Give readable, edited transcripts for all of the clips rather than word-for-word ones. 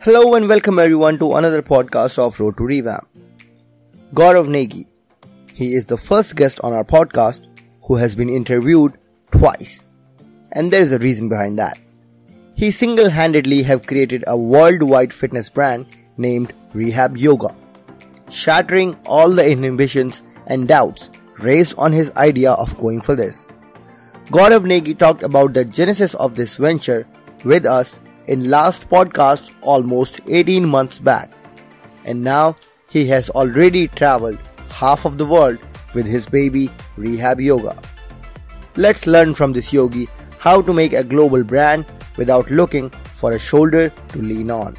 Hello and welcome everyone to another podcast of Road to Revamp. Gaurav Negi. He is the first guest on our podcast who has been interviewed twice. And there is a reason behind that. He single-handedly have created a worldwide fitness brand named Rehab Yoga, shattering all the inhibitions and doubts raised on his idea of going for this. Gaurav Negi talked about the genesis of this venture with us in last podcast almost 18 months back, and now he has already traveled half of the world with his baby Rehab Yoga. Let's learn from this yogi how to make a global brand without looking for a shoulder to lean on.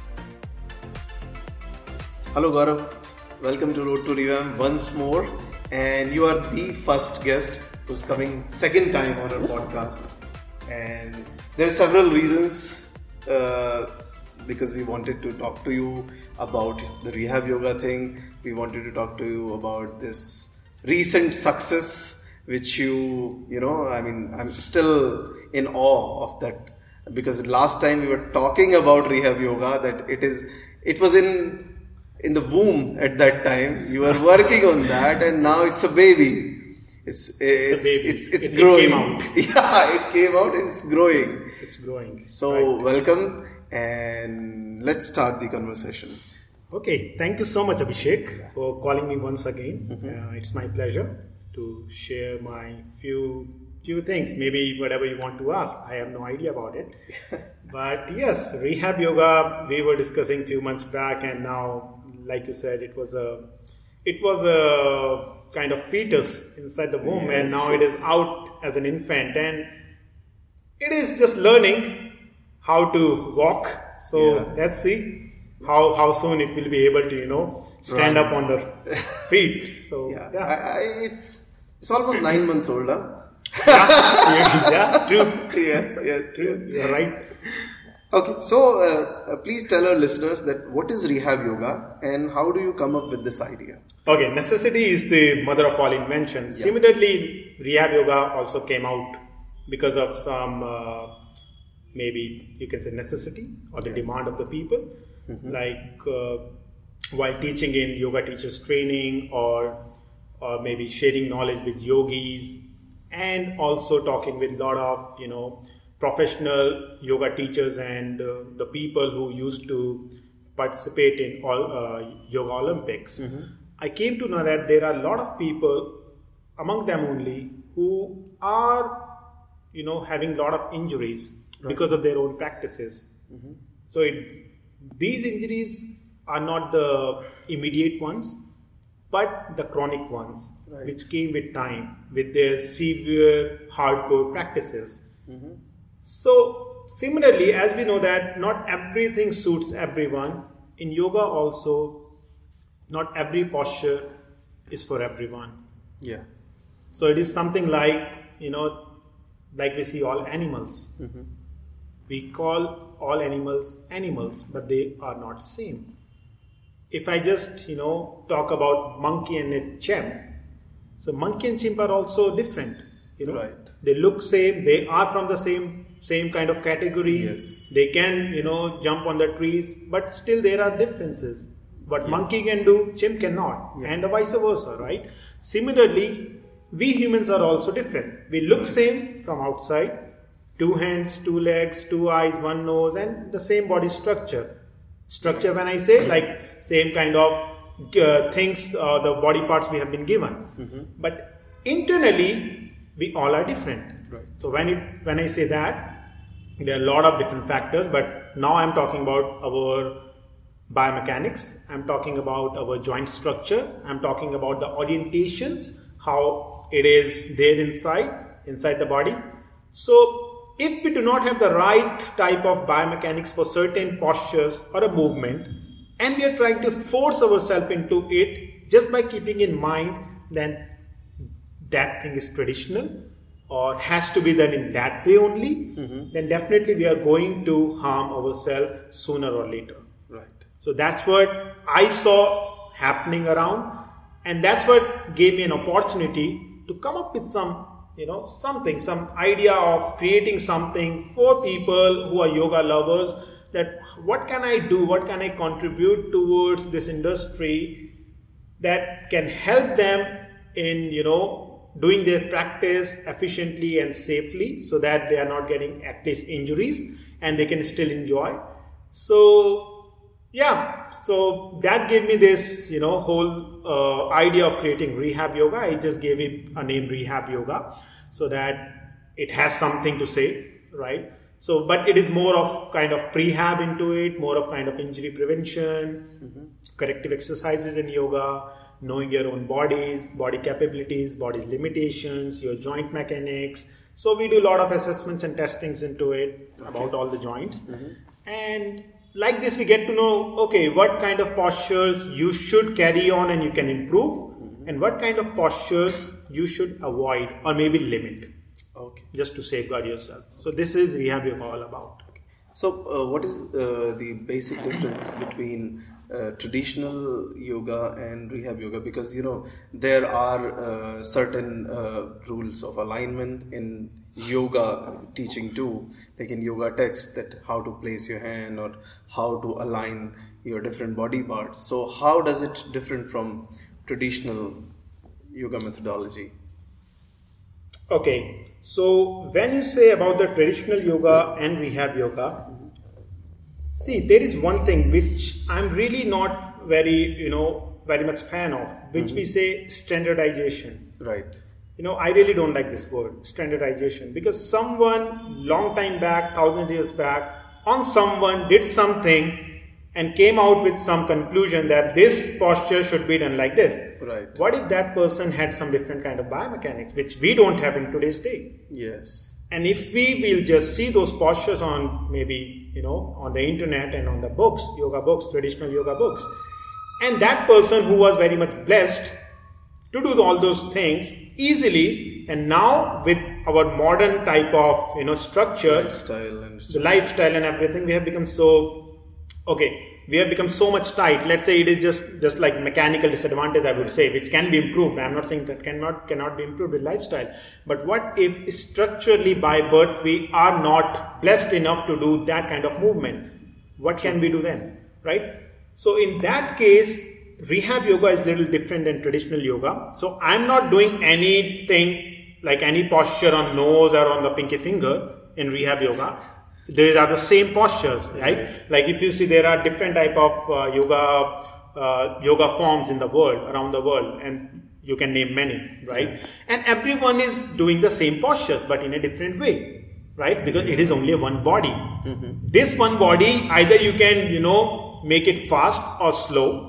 Hello Gaurav, welcome to Road to Revamp once more, and you are the first guest who's coming second time on our podcast, and there are several reasons. Because we wanted to talk to you about the Rehab Yoga thing. We wanted to talk to you about this recent success, which I'm still in awe of that, because last time we were talking about Rehab Yoga, that it was in the womb at that time. You were working on that, and now it's a baby. It's growing. It came out. Yeah, it came out and it's growing. It's growing. So right. Welcome, and let's start the conversation. Okay, thank you so much, Abhishek, for calling me once again. Mm-hmm. It's my pleasure to share my few things. Maybe whatever you want to ask. I have no idea about it. But yes, Rehab Yoga, we were discussing a few months back, and now, like you said, it was a kind of fetus inside the womb, yes, and now it is out as an infant, and it is just learning how to walk. So let's see how soon it will be able to stand up on the feet. So it's almost 9 months old, huh? Yeah, true. Yes, true. You're right. Okay, so please tell our listeners that what is Rehab Yoga and how do you come up with this idea? Okay, necessity is the mother of all inventions. Yeah. Similarly, Rehab Yoga also came out because of some, maybe you can say necessity or the demand of the people. Mm-hmm. Like while teaching in yoga teachers training or maybe sharing knowledge with yogis, and also talking with a lot of, professional yoga teachers and the people who used to participate in all yoga Olympics. Mm-hmm. I came to know that there are a lot of people, among them only, who are, having a lot of injuries because of their own practices. Mm-hmm. So these injuries are not the immediate ones, but the chronic ones, which came with time, with their severe, hardcore practices. Mm-hmm. So similarly, as we know that not everything suits everyone, in yoga also, not every posture is for everyone. Yeah. So it is something like, like we see all animals. Mm-hmm. We call all animals, but they are not same. If I just, talk about monkey and a chimp, so monkey and chimp are also different. Right. They look same, they are from the same kind of category. Yes. They can, jump on the trees, but still there are differences. What monkey can do, chimp cannot, and the vice versa, right? Similarly, we humans are also different. We look same from outside, 2 hands, 2 legs, 2 eyes, 1 nose, and the same body structure. Structure, when I say, like same kind of things, the body parts we have been given. Mm-hmm. But internally, we all are different. Right. So when I say that, there are a lot of different factors, but now I'm talking about our biomechanics, I'm talking about our joint structure, I'm talking about the orientations, how it is there inside the body. So if we do not have the right type of biomechanics for certain postures or a movement, and we are trying to force ourselves into it just by keeping in mind then that thing is traditional or has to be done in that way only, then definitely we are going to harm ourselves sooner or later. Right. So that's what I saw happening around, and that's what gave me an opportunity to come up with some some idea of creating something for people who are yoga lovers that what can I do, what can I contribute towards this industry that can help them in, doing their practice efficiently and safely, so that they are not getting at least injuries and they can still enjoy. So that gave me this, whole idea of creating Rehab Yoga. I just gave it a name, Rehab Yoga, so that it has something to say, right? So, but it is more of kind of prehab into it, more of kind of injury prevention, corrective exercises in yoga, knowing your own bodies, body capabilities, body's limitations, your joint mechanics. So we do a lot of assessments and testings into it about all the joints. And like this, we get to know, okay, what kind of postures you should carry on and you can improve, and what kind of postures you should avoid or maybe limit. Okay. Just to safeguard yourself. So this is Rehab Yoga all about. Okay. So what is the basic difference between traditional yoga and Rehab Yoga? Because there are certain rules of alignment in yoga teaching too, like in yoga texts, that how to place your hand or how to align your different body parts. So how does it different from traditional yoga methodology? Okay, so when you say about the traditional yoga and Rehab Yoga, see, there is one thing which I'm really not very much fan of, which we say standardization. Right. I really don't like this word, standardization, because someone long time back, 1,000 years back, someone did something and came out with some conclusion that this posture should be done like this. Right. What if that person had some different kind of biomechanics, which we don't have in today's day? Yes. And if we will just see those postures on maybe, on the internet and on the books, yoga books, traditional yoga books, and that person who was very much blessed to do all those things easily, and now with our modern type of, structure, the lifestyle and everything, we have become we have become so much tight. Let's say it is just like mechanical disadvantage, I would say, which can be improved. I'm not saying that cannot be improved with lifestyle. But what if structurally by birth we are not blessed enough to do that kind of movement? What can we do then, right? So in that case, Rehab Yoga is a little different than traditional yoga. So I'm not doing anything like any posture on nose or on the pinky finger in Rehab Yoga. These are the same postures, right? Like if you see, there are different type of yoga forms in the world, around the world, and you can name many, right? And everyone is doing the same postures, but in a different way, right? Because it is only one body. This one body, either you can, make it fast or slow.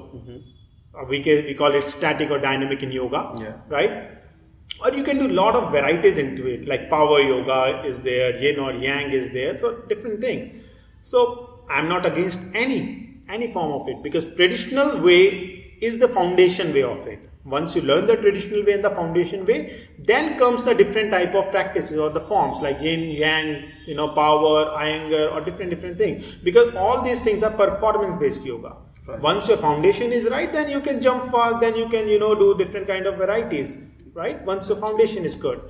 We call it static or dynamic in yoga, right? Or you can do a lot of varieties into it, like power yoga is there, yin or yang is there, so different things. So I'm not against any form of it, because traditional way is the foundation way of it. Once you learn the traditional way and the foundation way, then comes the different type of practices or the forms like yin, yang, power, Iyengar, or different things. Because all these things are performance-based yoga. Right. Once your foundation is right, then you can jump fast, then you can, do different kind of varieties. Right? Once the foundation is good.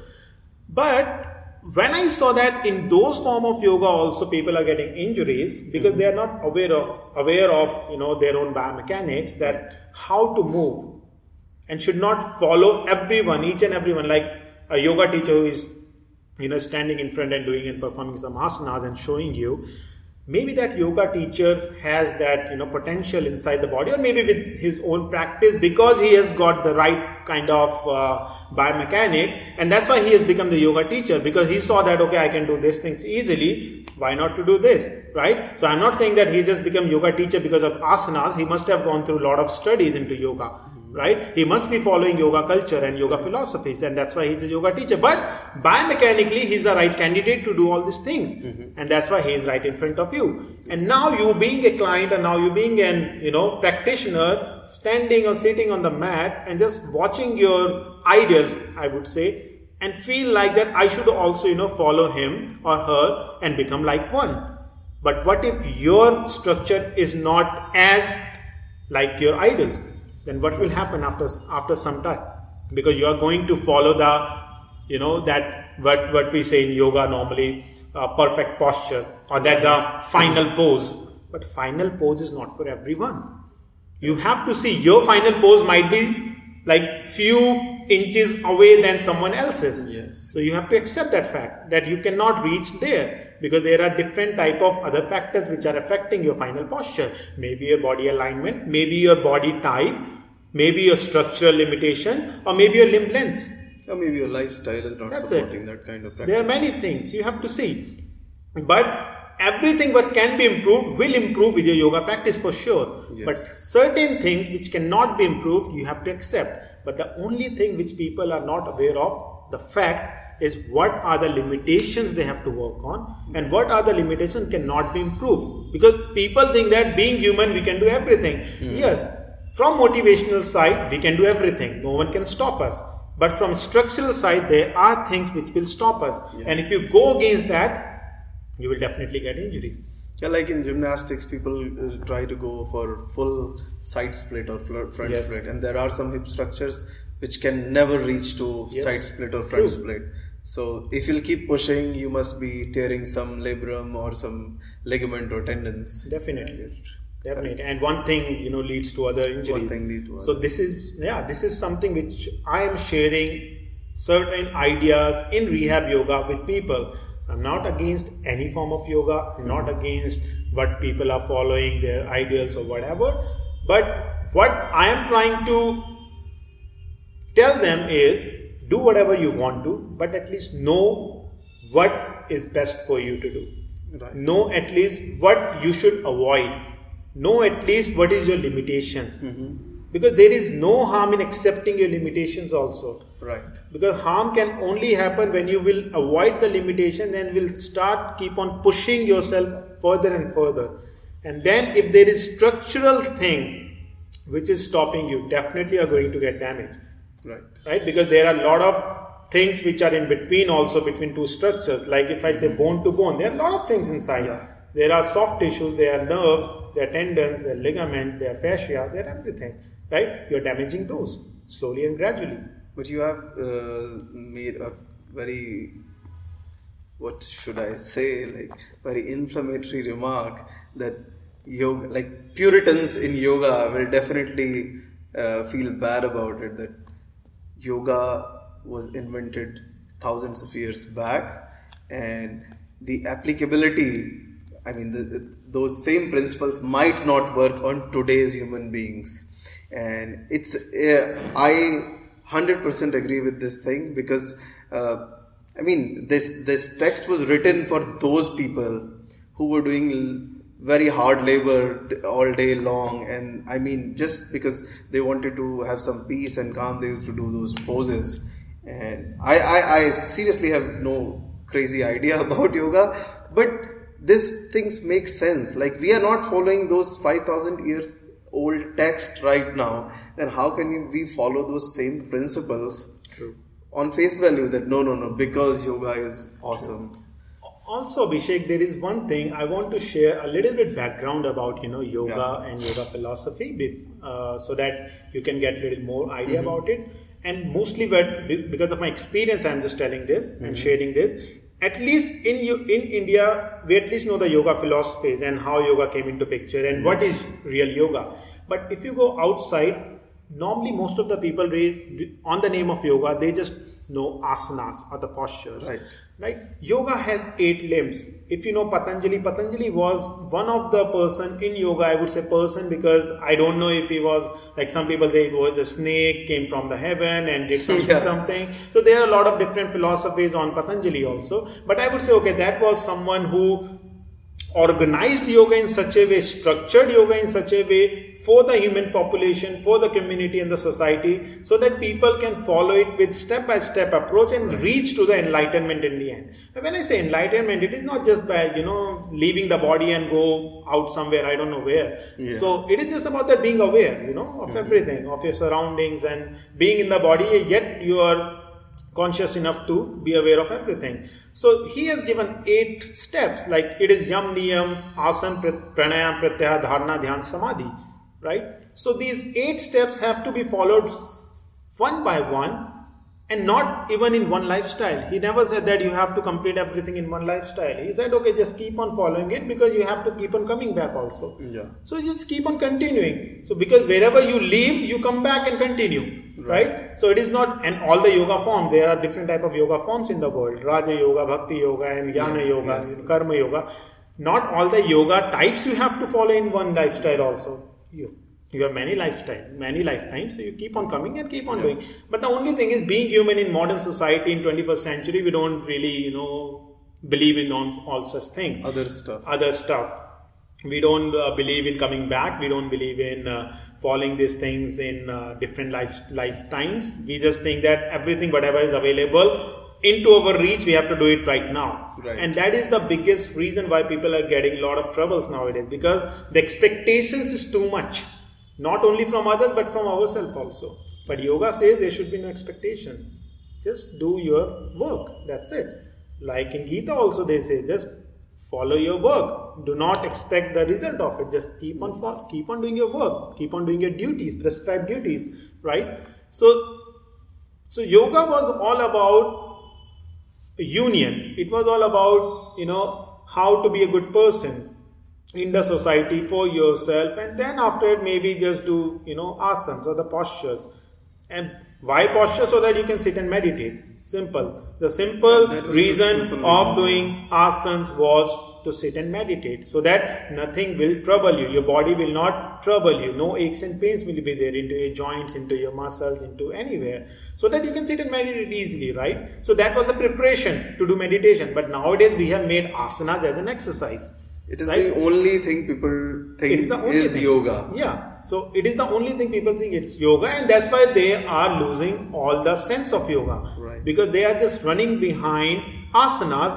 But when I saw that in those form of yoga also people are getting injuries because they are not aware of their own biomechanics, that how to move, and should not follow each and everyone, like a yoga teacher who is standing in front and doing and performing some asanas and showing you. Maybe that yoga teacher has that potential inside the body, or maybe with his own practice, because he has got the right kind of biomechanics, and that's why he has become the yoga teacher, because he saw that, okay, I can do these things easily, why not to do this, right? So I'm not saying that he just become yoga teacher because of asanas. He must have gone through a lot of studies into yoga, right? He must be following yoga culture and yoga philosophies, and that's why he's a yoga teacher. But biomechanically, he's the right candidate to do all these things, and that's why he is right in front of you. And now you being a client, and now you being an practitioner, standing or sitting on the mat and just watching your idol, I would say, and feel like that I should also follow him or her and become like one. But what if your structure is not as like your idol? Then what will happen after some time? Because you are going to follow the, that what we say in yoga normally, perfect posture or that the final pose. But final pose is not for everyone. You have to see your final pose might be like few inches away than someone else's. Yes. So you have to accept that fact that you cannot reach there because there are different type of other factors which are affecting your final posture. Maybe your body alignment, maybe your body type, maybe your structural limitation, or maybe your limb length. Or maybe your lifestyle is not supporting that kind of practice. There are many things you have to see. But everything what can be improved will improve with your yoga practice for sure. Yes. But certain things which cannot be improved, you have to accept. But the only thing which people are not aware of, the fact is what are the limitations they have to work on and what are the limitations cannot be improved. Because people think that being human, we can do everything. Yes, from motivational side, we can do everything. No one can stop us. But from structural side, there are things which will stop us. Yeah. And if you go against that, you will definitely get injuries. Yeah, like in gymnastics, people try to go for full side split or front split, and there are some hip structures which can never reach to side split or front split. So if you'll keep pushing, you must be tearing some labrum or some ligament or tendons. Definitely. And one thing leads to other injuries. One thing leads to so this is something which I am sharing certain ideas in rehab yoga with people. I'm not against any form of yoga, not against what people are following, their ideals or whatever. But what I am trying to tell them is do whatever you want to, but at least know what is best for you to do. Right. Know at least what you should avoid. Know at least what is your limitations. Because there is no harm in accepting your limitations also. Right. Because harm can only happen when you will avoid the limitation and will keep on pushing yourself further and further. And then if there is structural thing which is stopping you, definitely you are going to get damaged. Right? Because there are a lot of things which are in between also between two structures. Like if I say bone to bone, there are a lot of things inside. Yeah. There are soft tissues, there are nerves, there are tendons, there are ligaments, there are fascia, there are everything. Right? You're damaging those slowly and gradually. But you have made a very, what should I say, like very inflammatory remark that yoga, like Puritans in yoga will definitely feel bad about it, that yoga was invented thousands of years back and the applicability, I mean those same principles might not work on today's human beings. And it's I 100% agree with this thing because this text was written for those people who were doing very hard labor all day long, and I mean just because they wanted to have some peace and calm, they used to do those poses. And I seriously have no crazy idea about yoga, but these things make sense. Like we are not following those 5,000 years old text right now, then how can we follow those same principles on face value that no, because yoga is awesome. Also, Abhishek, there is one thing I want to share a little bit background about yoga and yoga philosophy so that you can get a little more idea about it. And mostly because of my experience, I'm just telling this and sharing this. At least in India, we at least know the yoga philosophies and how yoga came into picture and what is real yoga. But if you go outside, normally most of the people read on the name of yoga, they just know asanas or the postures. Right? Yoga has 8 limbs. If you know Patanjali was one of the person in yoga, I would say person, because I don't know if he was, like some people say it was a snake, came from the heaven and did something. So there are a lot of different philosophies on Patanjali also. But I would say, okay, that was someone who organized yoga in such a way, structured yoga in such a way for the human population, for the community and the society, so that people can follow it with step-by-step approach and reach to the enlightenment in the end. When I say enlightenment, it is not just by, leaving the body and go out somewhere, I don't know where. Yeah. So it is just about that being aware, of everything, of your surroundings and being in the body, yet you are conscious enough to be aware of everything. So he has given 8 steps, like it is yam, niyam, asan, pranayam, pratyahara, dharana, dhyan, samadhi. Right? So these 8 steps have to be followed one by one, And not even in one lifestyle. He never said that you have to complete everything in one lifestyle. He said, okay, just keep on following it because you have to keep on coming back also. Yeah. So just keep on continuing. So because wherever you leave, you come back and continue. Right? So it is not, and all the yoga forms, there are different type of yoga forms in the world. Raja Yoga, Bhakti Yoga, and Jnana Yoga, Karma Yoga. Not all the yoga types you have to follow in one lifestyle also. You have many lifetimes, so you keep on coming and keep on doing. But the only thing is, being human in modern society in 21st century, we don't really, believe in all such things. Other stuff. We don't believe in coming back. We don't believe in following these things in different lifetimes. We just think that everything, whatever is available into our reach, we have to do it right now. Right. And that is the biggest reason why people are getting a lot of troubles nowadays, because the expectations is too much. Not only from others, but from ourselves also. But yoga says there should be no expectation. Just do your work. That's it. Like in Gita also they say, just follow your work. Do not expect the result of it. Just keep on doing your work. Keep on doing your duties, prescribed duties. Right? So yoga was all about union. It was all about, how to be a good person in the society for yourself, and then after it maybe just do asanas or the postures. And why posture? So that you can sit and meditate. Simple. The simple reason of doing asanas was to sit and meditate, so that nothing will trouble you. Your body will not trouble you. No aches and pains will be there into your joints, into your muscles, into anywhere, so that you can sit and meditate easily, right? So that was the preparation to do meditation. But nowadays we have made asanas as an exercise. It is the only thing people think is yoga. Yeah. So it is the only thing people think it's yoga, and that's why they are losing all the sense of yoga. Right. Because they are just running behind asanas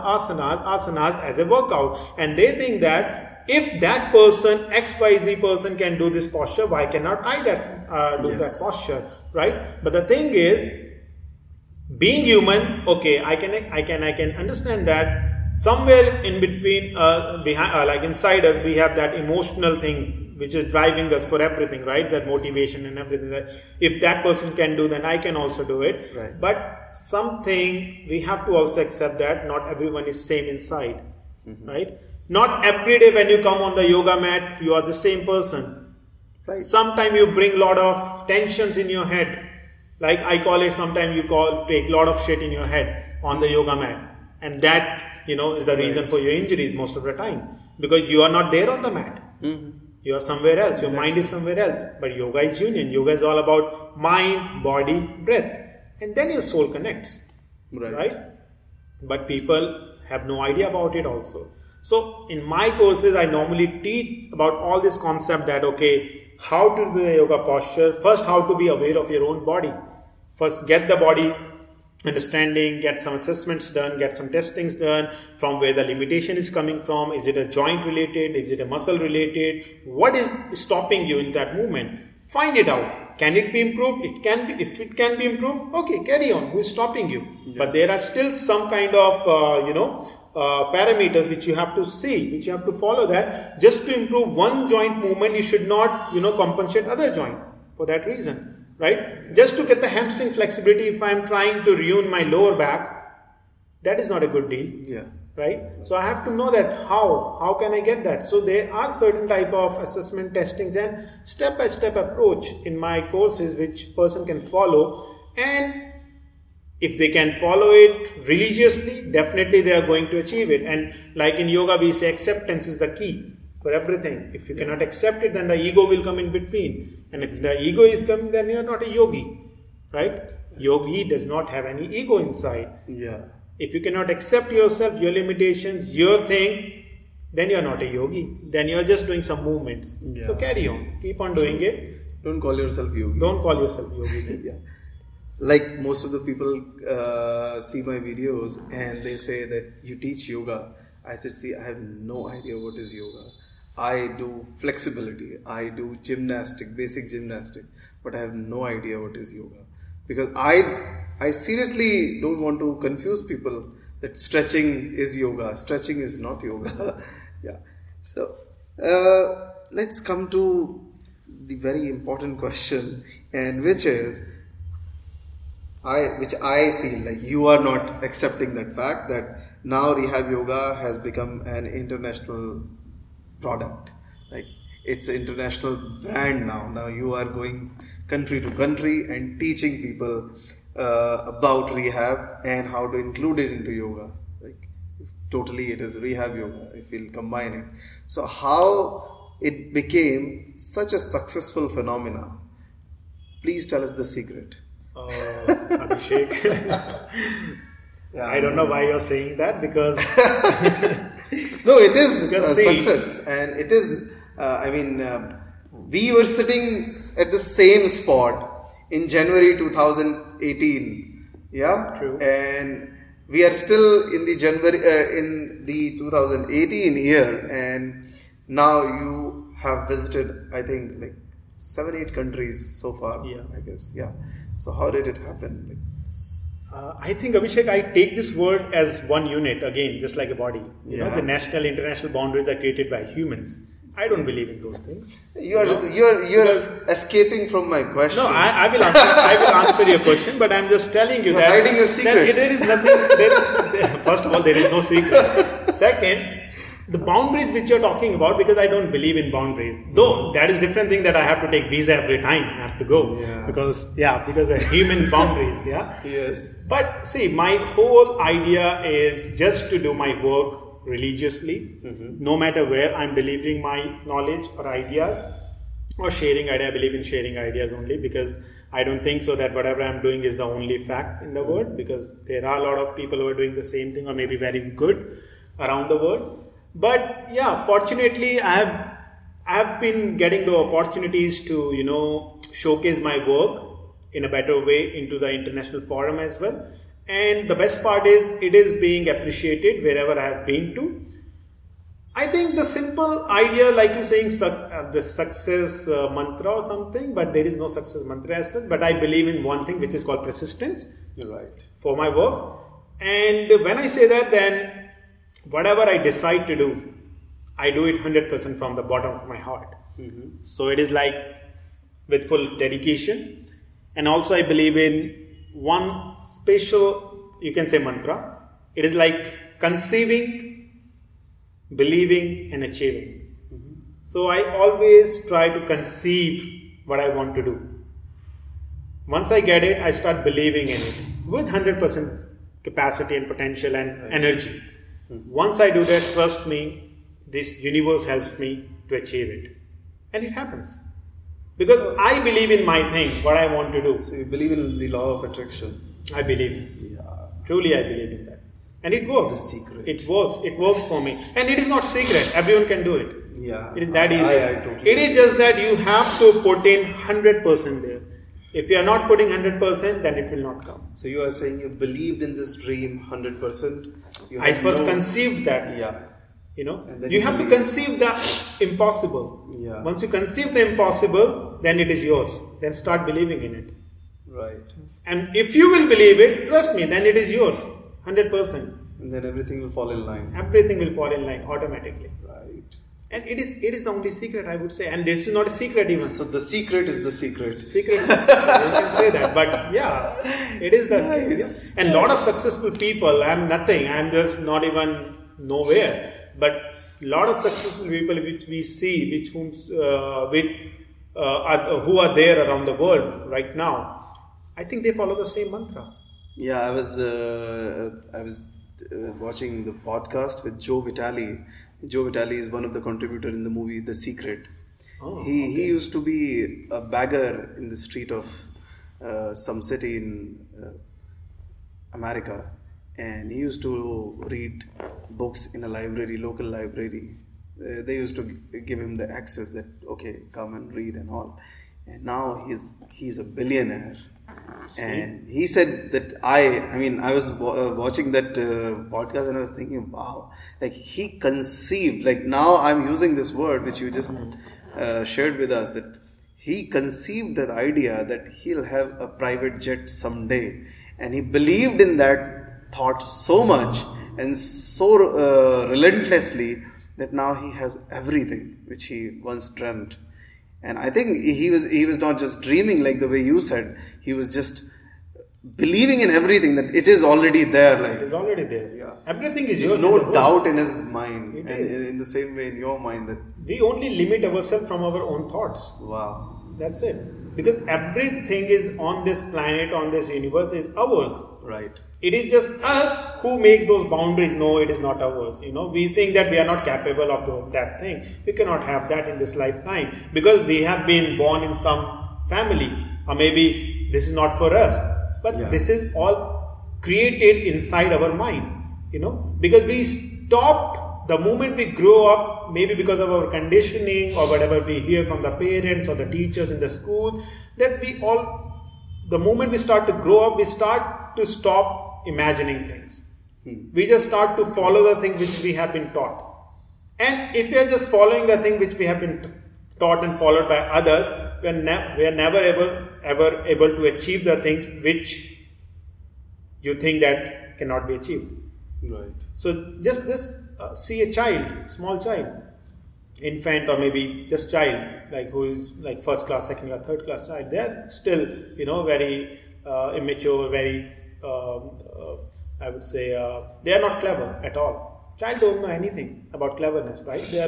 as a workout. And they think that if that person, XYZ person can do this posture, why cannot I do that posture? Right? But the thing is, being human, okay, I can understand that. Somewhere in between, behind, like inside us, we have that emotional thing which is driving us for everything, right? That motivation and everything. That if that person can do, then I can also do it. Right. But something we have to also accept that not everyone is same inside, right? Not every day when you come on the yoga mat, you are the same person. Right. Sometimes you bring a lot of tensions in your head. Like I call it, sometimes you take a lot of shit in your head on the yoga mat. And that, is the reason for your injuries most of the time. Because you are not there on the mat. You are somewhere else. Your mind is somewhere else. But yoga is union. Yoga is all about mind, body, breath. And then your soul connects. Right? But people have no idea about it also. So in my courses, I normally teach about all this concept that, okay, how to do the yoga posture. First, how to be aware of your own body. First, get the body understanding, get some assessments done, get some testings done, from where the limitation is coming from. Is it a joint related? Is it a muscle related? What is stopping you in that movement? Find it out. Can it be improved? It can be. If it can be improved, okay, carry on. Who is stopping you? Yeah. But there are still some kind of, parameters which you have to see, which you have to follow that. Just to improve one joint movement, you should not, compensate other joint for that reason. Right? Just to get the hamstring flexibility, if I'm trying to ruin my lower back, that is not a good deal. Yeah. Right? So I have to know that how can I get that? So there are certain type of assessment testings and step-by-step approach in my courses which person can follow, and if they can follow it religiously, definitely they are going to achieve it. And like in yoga we say, acceptance is the key for everything. If you cannot accept it, then the ego will come in between. And if the ego is coming, then you are not a yogi. Right? Yogi does not have any ego inside. Yeah. If you cannot accept yourself, your limitations, your things, then you are not a yogi. Then you are just doing some movements. Yeah. So carry on. Keep on doing it. Don't call yourself yogi. Don't call yourself yogi. Yeah. Like most of the people see my videos and they say that you teach yoga. I said, see, I have no idea what is yoga. I do flexibility, I do gymnastic, basic gymnastic, but I have no idea what is yoga. Because I seriously don't want to confuse people that stretching is yoga. Stretching is not yoga. Yeah. So, let's come to the very important question, and which is, which I feel like you are not accepting that fact that now rehab yoga has become an international product. Like it's an international brand now. Now you are going country to country and teaching people about rehab and how to include it into yoga. Like totally, it is rehab yoga if we'll combine it. So how it became such a successful phenomena? Please tell us the secret. Abhishek. Yeah, I don't know why you're saying that because no, it is a Because see- success, and it is. We were sitting at the same spot in January 2018. Yeah, True. and we are still in the January in the 2018 year, and now you have visited, I think, like 7-8 countries so far. Yeah. I guess. Yeah. So how did it happen? Like, I think, Abhishek, I take this word as one unit again, just like a body. You know, Yeah. the national, international boundaries are created by humans. I don't believe in those things. you're Because- escaping from my question. No, I will answer. I will answer your question, but I'm just telling you You're that hiding your secret. that there is nothing. First of all, there is no secret. Second, the boundaries which you're talking about, because I don't believe in boundaries. Though that is different thing that I have to take visa every time I have to go Yeah. because the human boundaries. Yeah. Yes. But see, my whole idea is just to do my work religiously, no matter where I'm delivering my knowledge or ideas or sharing idea. I believe in sharing ideas only because I don't think so that whatever I'm doing is the only fact in the world, because there are a lot of people who are doing the same thing or maybe very good around the world. But yeah, fortunately, I have been getting the opportunities to showcase my work in a better way into the international forum as well. And the best part is it is being appreciated wherever I have been to. I think the simple idea, like you're saying, the success mantra or something, but there is no success mantra as such. But I believe in one thing which is called persistence You're right. for my work. And when I say that, then whatever I decide to do, I do it 100% from the bottom of my heart. So it is like with full dedication. And also I believe in one special, you can say, mantra. It is like conceiving, believing and achieving. So I always try to conceive what I want to do. Once I get it, I start believing in it with 100% capacity and potential and energy. Once I do that, trust me, this universe helps me to achieve it. And it happens. Because I believe in my thing, what I want to do. So you believe in the law of attraction? I believe. Yeah. Truly, I believe in that. And it works. The secret. It works. It works for me. And it is not secret. Everyone can do it. Yeah. It is that easy. I totally It is just that you have to put in 100% there. If you are not putting 100%, then it will not come. So you are saying you believed in this dream 100%. I first conceived that. Yeah. And then You you have to believe. conceive the impossible. Yeah. Once you conceive the impossible, then it is yours. Then start believing in it. Right. And if you will believe it, trust me, then it is yours. 100%. And then everything will fall in line. Everything will fall in line automatically. Right. And it is the only secret, I would say. And this is not a secret even. So the secret is the secret. Secret. You can say that. But yeah, it is the Nice. case. And lot of successful people, I'm nothing. I'm just not even nowhere. But lot of successful people which we see, who are there around the world right now, I think they follow the same mantra. Yeah, I was watching the podcast with Joe Vitale. Joe Vitale is one of the contributors in the movie The Secret. He used to be a beggar in the street of some city in America, and he used to read books in a library, local library. They used to give him the access that okay, come and read and all. And now he's a billionaire. And he said that I was watching that podcast and I was thinking, wow, like he conceived, like now I'm using this word which you just shared with us, that he conceived that idea that he'll have a private jet someday, and he believed in that thought so much and so relentlessly that now he has everything which he once dreamt. And I think he was not just dreaming like the way you said. He was just believing in everything, that it is already there. Like, It is already there. Yeah. Everything is there's yours. no in the world. doubt in his mind, It and is. in the same way in your mind that We only limit ourselves from our own thoughts. wow, That's it. Because everything is on this planet, on this universe, is ours. right? It is just us who make those boundaries. No, it is not ours. We think that we are not capable of that thing. We cannot have that in this lifetime because we have been born in some family, or maybe this is not for us. But Yeah. this is all created inside our mind. Because we stopped the moment we grow up, maybe because of our conditioning or whatever we hear from the parents or the teachers in the school, that the moment we start to grow up, we start to stop imagining things. We just start to follow the thing which we have been taught. And if we are just following the thing which we have been taught and followed by others, we are never ever able to achieve the things which you think that cannot be achieved. Right. So just see a child, small child, infant or maybe just child, like who is like first class, second class, third class child. They are still, very immature, very, I would say, they are not clever at all. Child don't know anything about cleverness, right? They are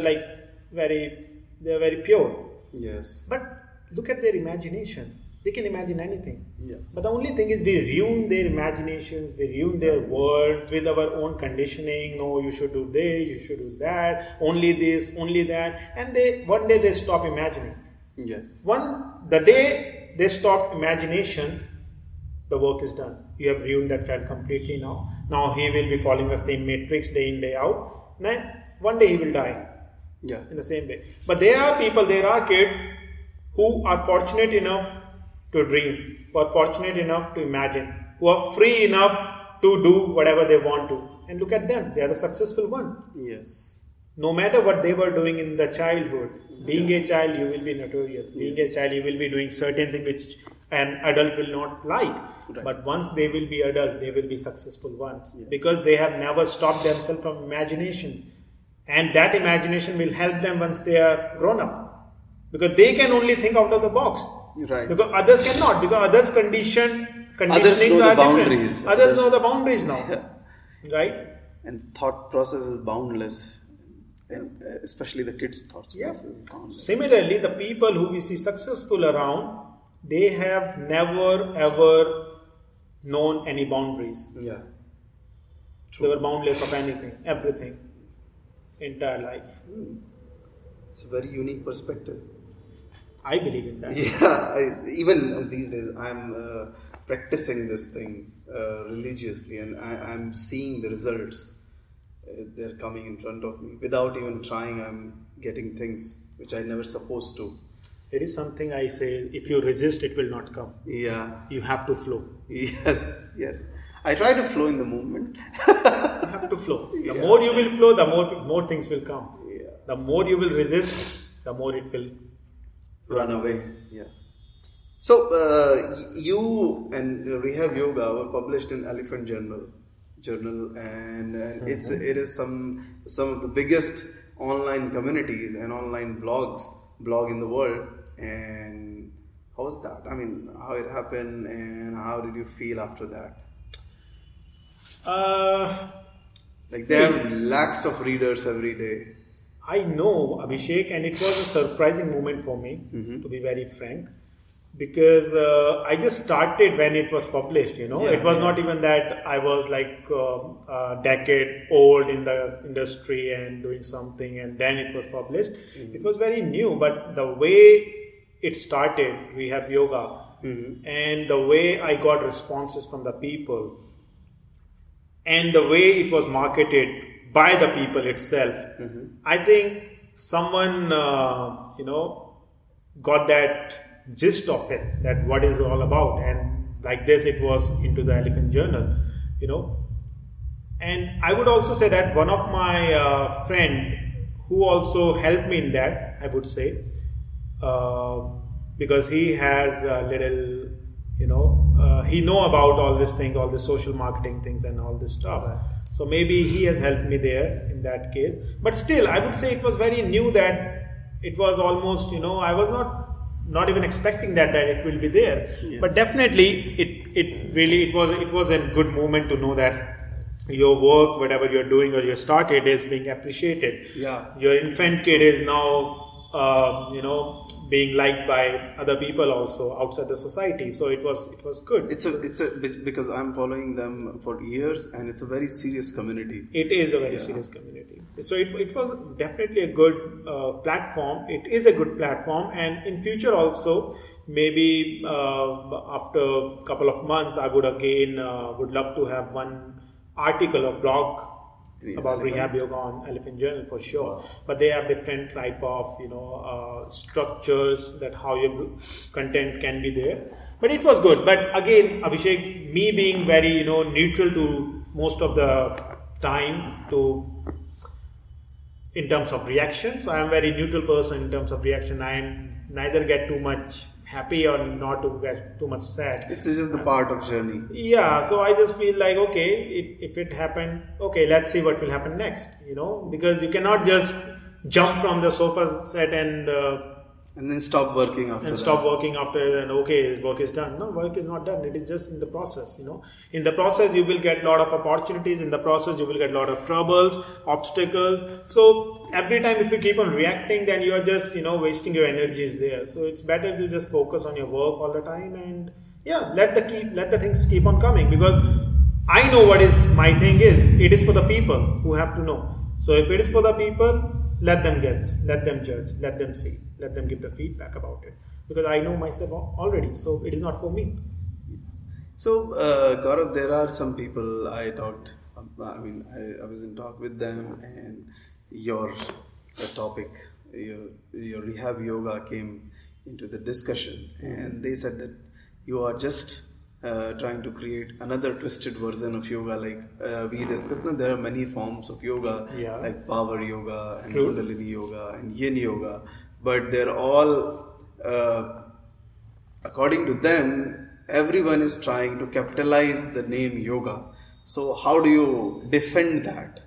very pure. Yes. But look at their imagination. They can imagine anything. Yeah. But the only thing is we ruin their imagination, we ruin their world with our own conditioning. No, you should do this, you should do that, only this, only that. And one day they stop imagining. Yes. The day they stop imaginations, the work is done. You have ruined that child completely now. Now he will be following the same matrix day in, day out. Then one day he will die. Yeah. In the same way. But there are kids who are fortunate enough to dream, who are fortunate enough to imagine, who are free enough to do whatever they want to. And look at them, they are the successful one. Yes. No matter what they were doing in the childhood, being a child, you will be notorious. Being a child, you will be doing certain things which an adult will not like. Right. But once they will be adult, they will be successful ones. Yes. Because they have never stopped themselves from imaginations. And that imagination will help them once they are grown up. Because they can only think out of the box. Right. Because others cannot. Because others' conditionings Others know are the boundaries. different. Others know the boundaries now. Right? And thought process is boundless. And especially the kids' thought process is boundless. Similarly, the people who we see successful around, they have never ever known any boundaries. Yeah. They were boundless of anything, everything, entire life. It's a very unique perspective. I believe in that. Yeah, even these days I'm practicing this thing religiously, and I'm seeing the results. They're coming in front of me without even trying. I'm getting things which I never supposed to. It is something I say, if you resist, it will not come. Yeah. You have to flow. Yes. I try to flow in the movement. You have to flow. The more you will flow, the more things will come. Yeah. The more you will resist, the more it will Run away. Yeah. So you and Rehab Yoga were published in Elephant Journal, and it is some of the biggest online communities and online blog in the world. And how was that? I mean, how it happened, and how did you feel after that? They have lakhs of readers every day. I know, Abhishek, and it was a surprising moment for me, to be very frank, because I just started when it was published, It was not even that I was like a decade old in the industry and doing something and then it was published. It was very new, but the way it started, Rehab Yoga, and the way I got responses from the people, and the way it was marketed by the people itself, I think someone, got that gist of it, that what is it all about. And like this, it was into the Elephant Journal, And I would also say that one of my friend who also helped me in that, I would say, because he has a little, he know about all this thing, all the social marketing things and all this stuff. Right. So maybe he has helped me there in that case. But still, I would say it was very new, that it was almost, I was not not even expecting that it will be there. Yes. But definitely, it was a good moment to know that your work, whatever you're doing or you started, is being appreciated. Yeah. Your infant kid is now, being liked by other people also outside the society. So it was good. It's because I'm following them for years, and it's a very serious community. It is a very serious community. So it was definitely a good platform. It is a good platform, and in future also, maybe after a couple of months, I would love to have one article or blog about rehab yoga on Elephant Journal for sure. Wow. But they have different type of structures that how your content can be there. But it was good. But again, Abhishek, me being very neutral to most of the time in terms of reactions. I am very neutral person in terms of reaction. I am neither get too much happy or not to get too much sad. This is just the part of journey. Yeah, so I just feel like, okay, if it happened, okay, let's see what will happen next, because you cannot just jump from the sofa set and then stop working after and okay, work is done. No, work is not done. It is just in the process, In the process, you will get a lot of opportunities. In the process, you will get a lot of troubles, obstacles. So every time if you keep on reacting, then you are just, wasting your energies there. So it's better to just focus on your work all the time and let the things keep on coming, because I know what is my thing is. It is for the people who have to know. So if it is for the people, let them guess, let them judge, let them see, let them give the feedback about it, because I know myself already, so it is not for me. So Gaurav, there are some people I talked, I was in talk with them, and your topic, your rehab yoga came into the discussion, and they said that you are just trying to create another twisted version of yoga. Like we discussed, there are many forms of yoga, like power yoga and Kundalini yoga and Yin yoga, but they're all, according to them, everyone is trying to capitalize the name yoga. So how do you defend that?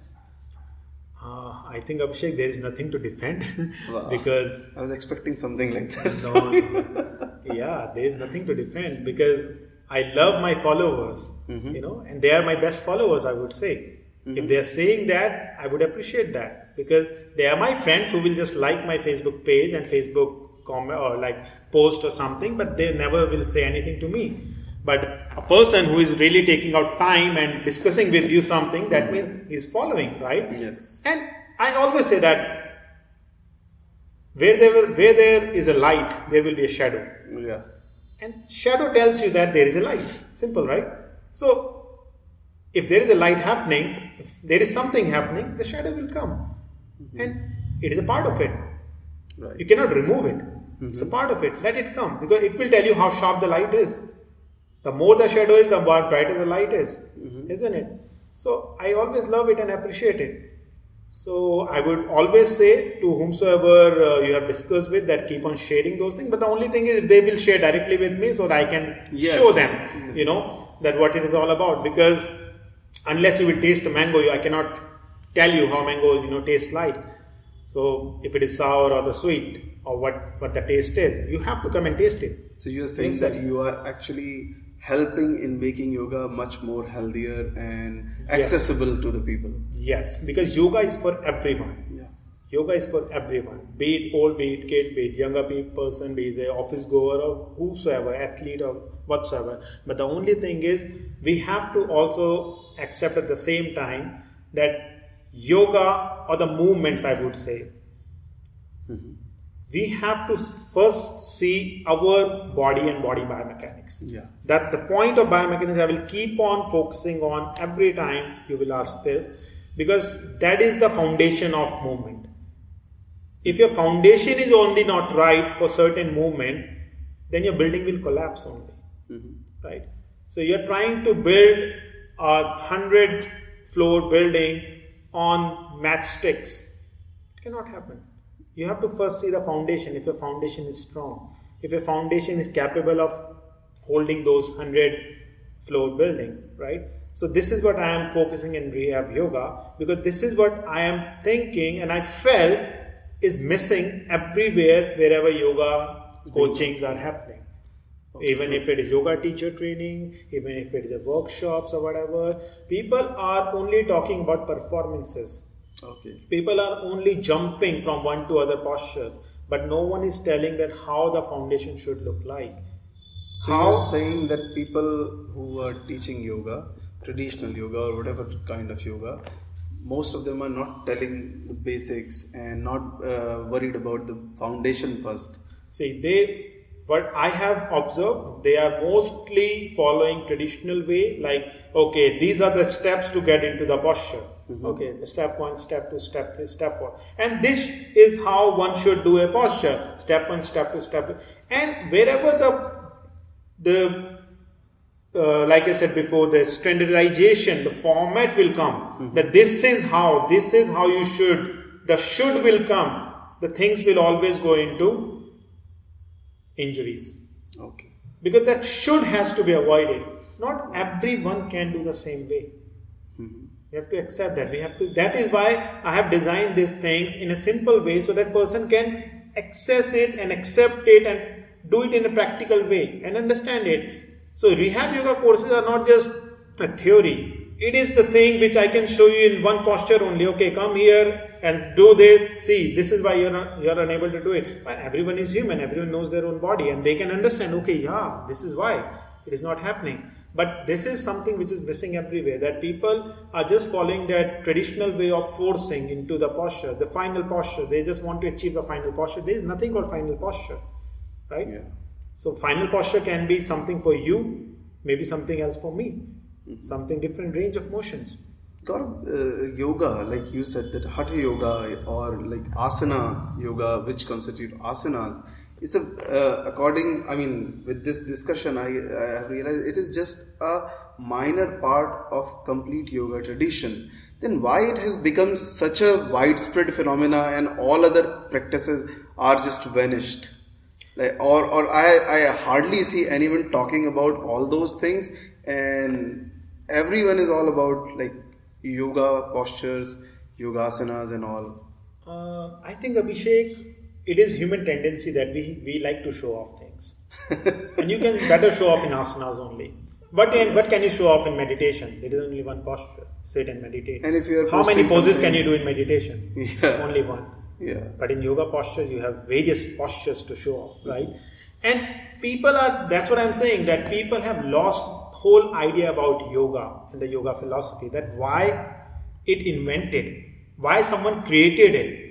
I think, Abhishek, there is nothing to defend. Wow. Because I was expecting something like this. There is nothing to defend, because I love my followers, and they are my best followers, I would say. If they are saying that, I would appreciate that, because they are my friends who will just like my Facebook page and Facebook comment or like post or something, but they never will say anything to me. But a person who is really taking out time and discussing with you something, that means he's following, right? Yes. And I always say that where there is a light, there will be a shadow. Yeah. And shadow tells you that there is a light. Simple, right? So, if there is a light happening, if there is something happening, the shadow will come. And it is a part of it. Right. You cannot remove it. It's a part of it. Let it come. Because it will tell you how sharp the light is. The more the shadow is, the more brighter the light is. Isn't it? So, I always love it and appreciate it. So I would always say to whomsoever you have discussed with that keep on sharing those things. But the only thing is they will share directly with me so that I can show them, that what it is all about. Because unless you will taste the mango, I cannot tell you how mango, tastes like. So if it is sour or the sweet or what the taste is, you have to come and taste it. So you're saying that you are actually helping in making yoga much more healthier and accessible to the people. Yes, because yoga is for everyone. Yeah. Yoga is for everyone. Be it old, be it kid, be it younger person, be it office goer or whosoever, athlete or whatsoever. But the only thing is we have to also accept at the same time that yoga or the movements, I would say, we have to first see our body and body biomechanics. Yeah. That the point of biomechanics I will keep on focusing on every time you will ask this, because that is the foundation of movement. If your foundation is only not right for certain movement, then your building will collapse only. Right? So you're trying to build a 100-floor building on matchsticks. It cannot happen. You have to first see the foundation, if your foundation is strong. If your foundation is capable of holding those 100-floor building, right? So this is what I am focusing in rehab yoga, because this is what I am thinking and I felt is missing everywhere, wherever yoga coachings are happening. Even if it is yoga teacher training, even if it is a workshops or whatever, people are only talking about performances. Okay. People are only jumping from one to other postures, but no one is telling that how the foundation should look like. So you're saying that people who are teaching yoga, traditional yoga or whatever kind of yoga, most of them are not telling the basics and not worried about the foundation first. See, what I have observed, they are mostly following traditional way, like, okay, these are the steps to get into the posture. Okay, step 1, step 2, step 3, step 4. And this is how one should do a posture. Step 1, step 2, step 3. And wherever like I said before, the standardization, the format will come. That this is how you should, the should will come. The things will always go into injuries. Okay. Because that should has to be avoided. Not everyone can do the same way. We have to accept that. That is why I have designed these things in a simple way so that person can access it and accept it and do it in a practical way and understand it. So rehab yoga courses are not just a theory. It is the thing which I can show you in one posture only. Okay, come here and do this. See, this is why you're unable to do it. But everyone is human. Everyone knows their own body and they can understand, okay, yeah, this is why it is not happening. But this is something which is missing everywhere, that people are just following that traditional way of forcing into the posture, the final posture. They just want to achieve the final posture. There is nothing called final posture, right? Yeah. So final posture can be something for you, maybe something else for me, something different range of motions. Gaurav, yoga, like you said, that Hatha yoga or like asana yoga, which constitute asanas, it's with this discussion, I have realized it is just a minor part of complete yoga tradition. Then why it has become such a widespread phenomena and all other practices are just vanished? I hardly see anyone talking about all those things, and everyone is all about like yoga postures, yogasanas and all. I think, Abhishek, it is human tendency that we like to show off things. And you can better show off in asanas only. What can you show off in meditation? There is only one posture. Sit and meditate. And if you are how many poses can you do in meditation? Yeah. Only one. Yeah. But in yoga posture, you have various postures to show off, right? And that's what I'm saying, that people have lost whole idea about yoga and the yoga philosophy, that why it invented, why someone created it,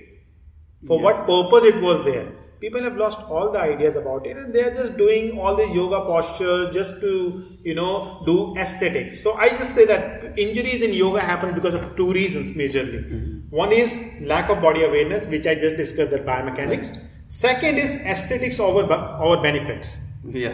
for what purpose it was there. People have lost all the ideas about it and they are just doing all these yoga postures just to, do aesthetics. So I just say that injuries in yoga happen because of two reasons majorly. One is lack of body awareness, which I just discussed, that biomechanics. Second is aesthetics over benefits. Yeah.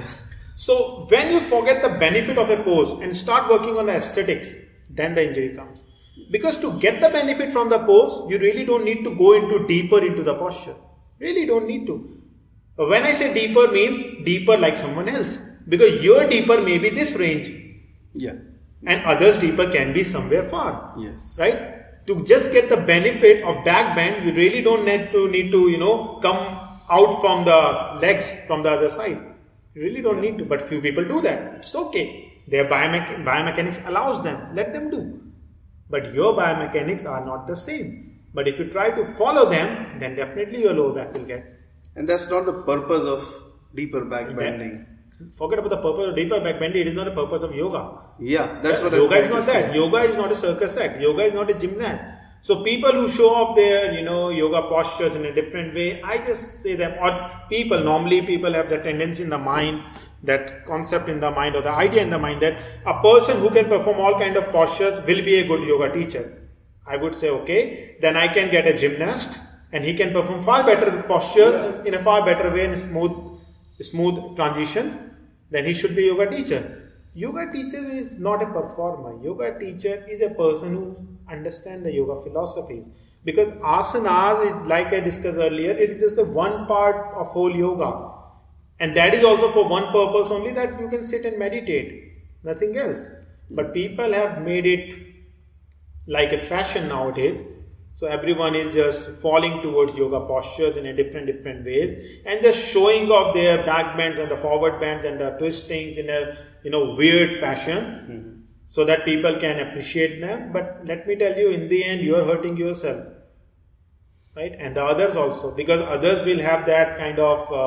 So when you forget the benefit of a pose and start working on the aesthetics, then the injury comes. Because to get the benefit from the pose, you really don't need to go deeper into the posture. Really don't need to. When I say deeper, means deeper like someone else. Because your deeper may be this range. Yeah. And others deeper can be somewhere far. Yes. Right? To just get the benefit of back bend, you really don't need to come out from the legs from the other side. You really don't need to. But few people do that. It's okay. Their biomechanics allows them. Let them do. But your biomechanics are not the same. But if you try to follow them, then definitely your lower back will get. And that's not the purpose of deeper back bending. Forget about the purpose of deeper back bending. It is not the purpose of yoga. Yeah, that's what yoga is not that. Yoga is not a circus act. Yoga is not a gymnast. So people who show off their, yoga postures in a different way, I just say them. Or normally people have the tendency in the mind, that concept in the mind or the idea in the mind that a person who can perform all kind of postures will be a good yoga teacher. I would say, okay, then I can get a gymnast and he can perform far better posture in a far better way in smooth transitions. Then he should be a yoga teacher. Yoga teacher is not a performer. Yoga teacher is a person who understands the yoga philosophies. Because asanas is, like I discussed earlier, it is just the one part of whole yoga. And that is also for one purpose only, that you can sit and meditate. Nothing else. But people have made it like a fashion nowadays So everyone is just falling towards yoga postures in a different ways and just showing off their back bends and the forward bends and the twistings in a weird fashion so that people can appreciate them. But let me tell you, in the end, you are hurting yourself, right? And the others also, because others will have that kind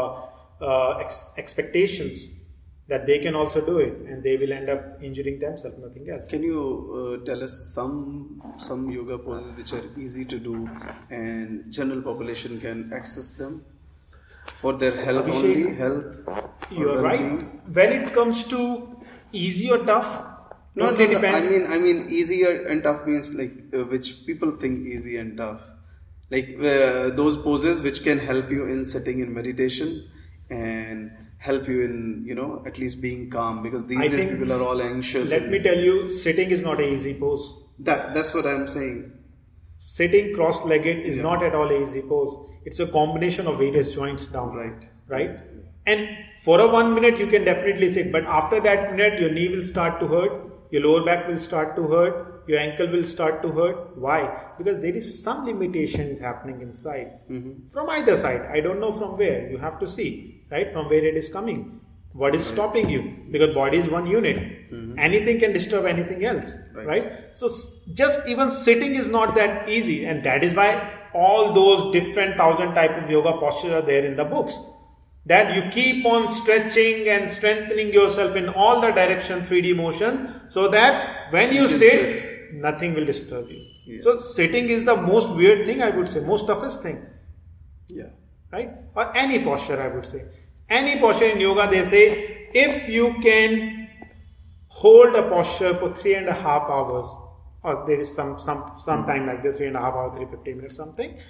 of expectations that they can also do it, and they will end up injuring themselves, nothing else. Can you tell us some yoga poses which are easy to do and general population can access them for their health? Abhishek, only health? You are right. When it comes to easy or tough, No, totally depends. I mean easy and tough means like which people think easy and tough, like those poses which can help you in sitting in meditation and help you in at least being calm, because these days people are all anxious. Let me tell you, sitting is not an easy pose. That's what I'm saying. Sitting cross-legged is not at all an easy pose. It's a combination of various joints down. Right? And for a 1 minute you can definitely sit, but after that minute your knee will start to hurt, your lower back will start to hurt, your ankle will start to hurt. Why? Because there is some limitations happening inside. From either side. I don't know from where. You have to see, right? From where it is coming. What is stopping you? Because body is one unit. Anything can disturb anything else, right? So just even sitting is not that easy, and that is why all those different 1,000 type of yoga postures are there in the books. That you keep on stretching and strengthening yourself in all the direction 3D motions, so that when you sit, nothing will disturb you. Yeah. So sitting is the most weird thing, I would say, most toughest thing. Yeah. Right? Or any posture, I would say. Any posture in yoga, they say, if you can hold a posture for 3.5 hours, or there is some time like this, 3.5 hours, 350 minutes, something,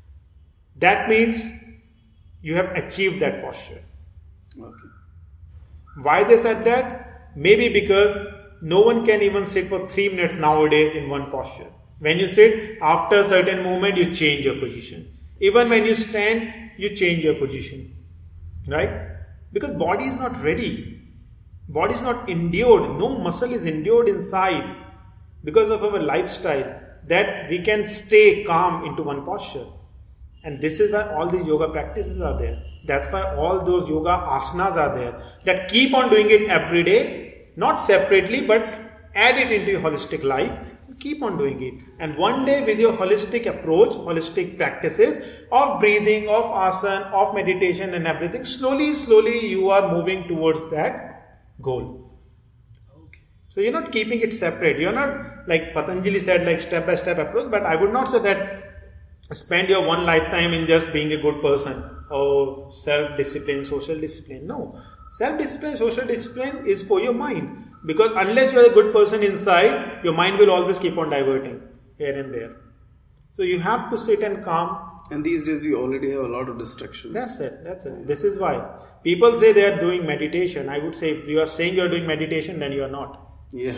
that means you have achieved that posture. Okay. Why they said that? Maybe because no one can even sit for 3 minutes nowadays in one posture. When you sit, after a certain movement, you change your position. Even when you stand, you change your position. Right? Because body is not ready. Body is not endured. No muscle is endured inside because of our lifestyle, that we can stay calm into one posture. And this is why all these yoga practices are there. That's why all those yoga asanas are there. That keep on doing it every day, not separately, but add it into your holistic life. Keep on doing it. And one day with your holistic approach, holistic practices of breathing, of asana, of meditation and everything, slowly you are moving towards that goal. Okay. So you're not keeping it separate. You're not, like Patanjali said, like step-by-step approach, but I would not say that spend your one lifetime in just being a good person or self-discipline, social discipline. No. Self-discipline, social discipline is for your mind. Because unless you are a good person inside, your mind will always keep on diverting here and there. So you have to sit and calm. And these days we already have a lot of distractions. That's it. This is why. People say they are doing meditation. I would say if you are saying you are doing meditation, then you are not. Yeah.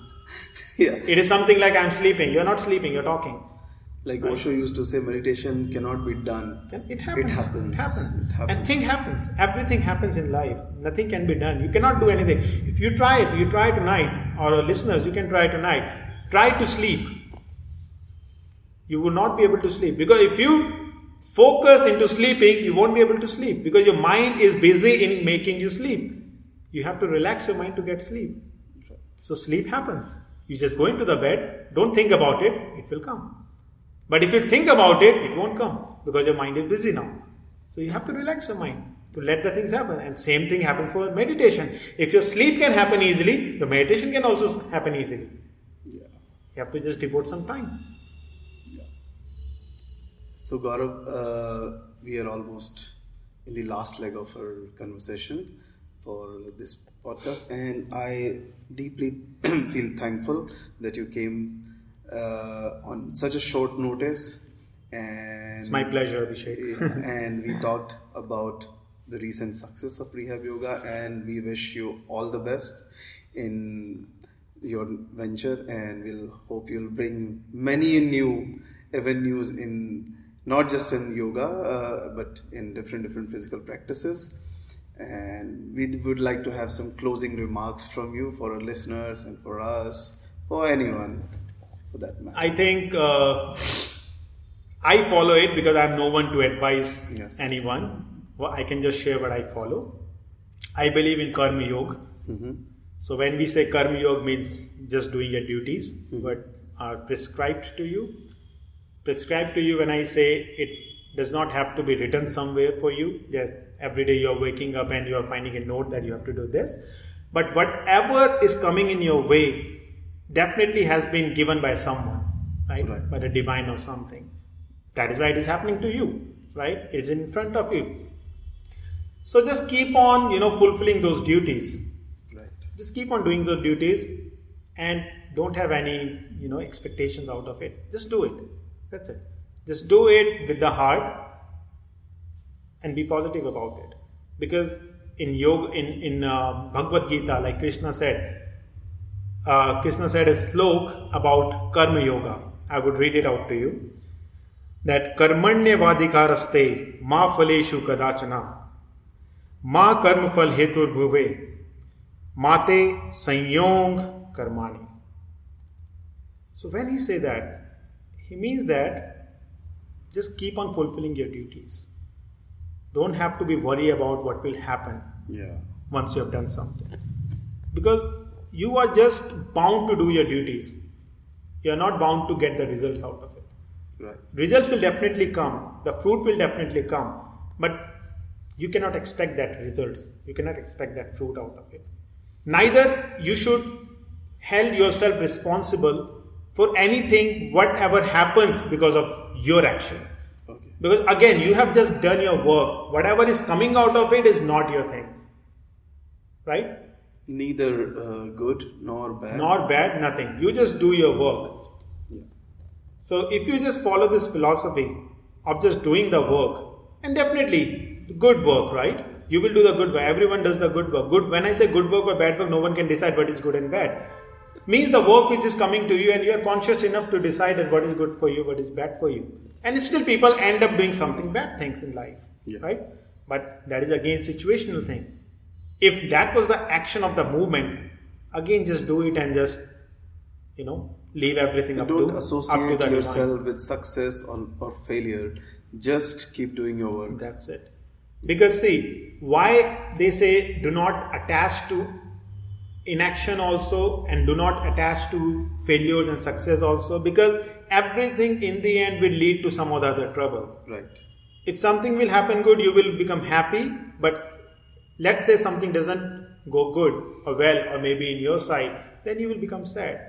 Yeah. It is something like I'm sleeping. You are not sleeping, you are talking. Like Osho used to say, meditation cannot be done. It happens. It happens. And thing happens. Everything happens in life. Nothing can be done. You cannot do anything. If you try it, you try tonight. Or listeners, you can try tonight. Try to sleep. You will not be able to sleep. Because if you focus into sleeping, you won't be able to sleep. Because your mind is busy in making you sleep. You have to relax your mind to get sleep. So sleep happens. You just go into the bed. Don't think about it. It will come. But if you think about it, it won't come because your mind is busy now. So you have to relax your mind to let the things happen. And same thing happens for meditation. If your sleep can happen easily, your meditation can also happen easily. Yeah. You have to just devote some time. Yeah. So Gaurav, we are almost in the last leg of our conversation for this podcast, and I deeply feel thankful that you came on such a short notice, and it's my pleasure, Abhishek. And we talked about the recent success of Rehab Yoga, and we wish you all the best in your venture, and we'll hope you'll bring many new avenues in not just in yoga but in different physical practices. And we would like to have some closing remarks from you for our listeners and for us, for anyone. For that matter. I think I follow it because I'm no one to advise Yes. anyone. Well, I can just share what I follow. I believe in Karma Yoga. So when we say Karma Yoga means just doing your duties, but are prescribed to you. Prescribed to you when I say it does not have to be written somewhere for you. Yes, every day you're waking up and you're finding a note that you have to do this. But whatever is coming in your way definitely has been given by someone, right? By the divine or something. That is why it is happening to you, right? It is in front of you. So just keep on, fulfilling those duties. Right. Just keep on doing those duties and don't have any, expectations out of it. Just do it. That's it. Just do it with the heart and be positive about it. Because in yoga, in Bhagavad Gita, like Krishna said a slok about Karma Yoga. I would read it out to you. That karmanya vadikaraste ma phaleshu kadachana ma karma phal hetur bhuve mate sanyong karmani. So when he say that, he means that just keep on fulfilling your duties. Don't have to be worried about what will happen once you have done something. Because you are just bound to do your duties. You are not bound to get the results out of it. Right. Results will definitely come. The fruit will definitely come. But you cannot expect that results. You cannot expect that fruit out of it. Neither you should hold yourself responsible for anything, whatever happens because of your actions. Okay. Because again, you have just done your work. Whatever is coming out of it is not your thing. Right? Neither good nor bad. Not bad, nothing. You just do your work. Yeah. So if you just follow this philosophy of just doing the work, and definitely good work, right? You will do the good work. Everyone does the good work. Good. When I say good work or bad work, no one can decide what is good and bad. Means the work which is coming to you and you are conscious enough to decide that what is good for you, what is bad for you. And still people end up doing something bad things in life, right? But that is again situational thing. If that was the action of the movement, again just do it and just, leave everything up to Don't the associate divine. yourself with success or failure. Just keep doing your work. That's it. Because see, why they say do not attach to inaction also and do not attach to failures and success also, because everything in the end will lead to some or the other trouble. Right. If something will happen good, you will become happy, but let's say something doesn't go good or well or maybe in your side, then you will become sad.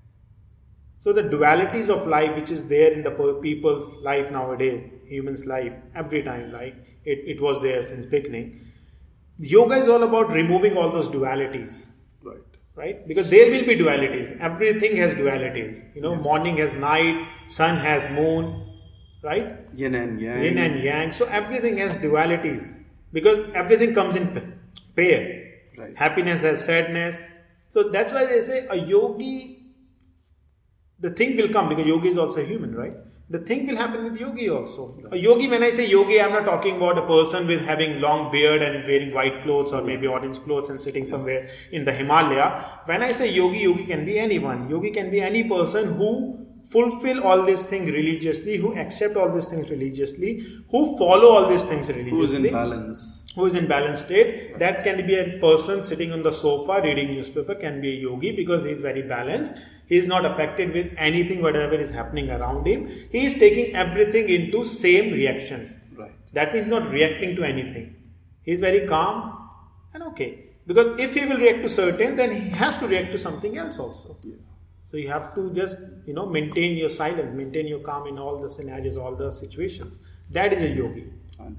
So the dualities of life which is there in the people's life nowadays, humans' life, every time, like it was there since beginning. Yoga is all about removing all those dualities. Right? Because there will be dualities. Everything has dualities. Morning has night, sun has moon, right? Yin and yang. Yin and yang. So everything has dualities. Because everything comes in pair. Right. Happiness has sadness. So that's why they say a yogi, the thing will come, because yogi is also human, right? The thing will happen with yogi also. A yogi, when I say yogi, I'm not talking about a person with having long beard and wearing white clothes or maybe orange clothes and sitting somewhere in the Himalaya. When I say yogi, yogi can be anyone. Yogi can be any person who fulfill all these things religiously, who accept all these things religiously, who follow all these things religiously. Who is in balance. Who is in balanced state. That can be a person sitting on the sofa reading newspaper, can be a yogi because he is very balanced. He is not affected with anything, whatever is happening around him. He is taking everything into same reactions. Right. That means not reacting to anything. He is very calm and okay. Because if he will react to certain, then he has to react to something else also. Yeah. So you have to just, maintain your silence, maintain your calm in all the scenarios, all the situations. That is a yogi.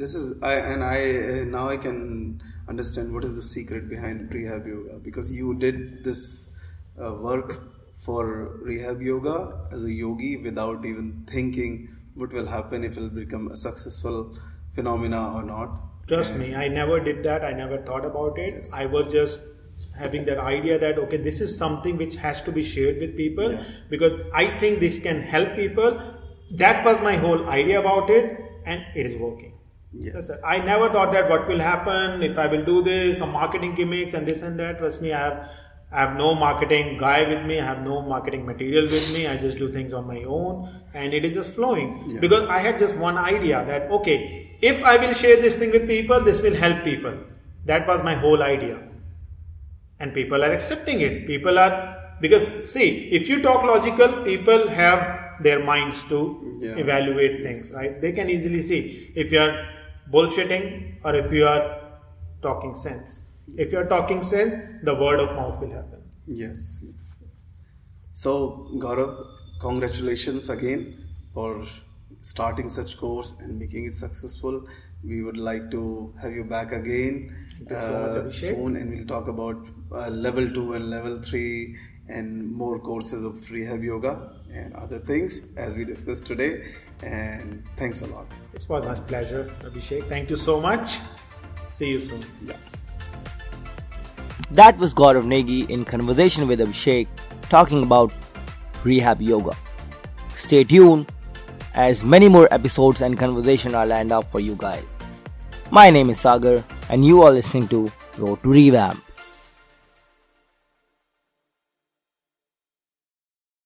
Now I can understand what is the secret behind Rehab Yoga, because you did this work for Rehab Yoga as a yogi without even thinking what will happen, if it will become a successful phenomena or not. Trust me, I never did that. I never thought about it. Yes. I was just having that idea that, okay, this is something which has to be shared with people because I think this can help people. That was my whole idea about it, and it is working. Yes. I never thought that what will happen if I will do this, some marketing gimmicks and this and that. Trust me, I have I have no marketing guy with me. I have no marketing material with me. I just do things on my own, and it is just flowing. Because I had just one idea that, okay, if I will share this thing with people, this will help people. That was my whole idea. And people are accepting it. Because see, if you talk logical, people have their minds to evaluate things, right? They can easily see if you are bullshitting or if you are talking sense. If you are talking sense, the word of mouth will happen. Yes. So, Gaurav, congratulations again for starting such course and making it successful. We would like to have you back again soon, and we'll talk about level 2 and level 3 and more courses of rehab yoga and other things as we discussed today. And thanks a lot. It was my pleasure, Abhishek. Thank you so much. See you soon. That was Gaurav Negi in conversation with Abhishek talking about rehab yoga. Stay tuned as many more episodes and conversation are lined up for you guys. My name is Sagar and you are listening to Road to Revamp.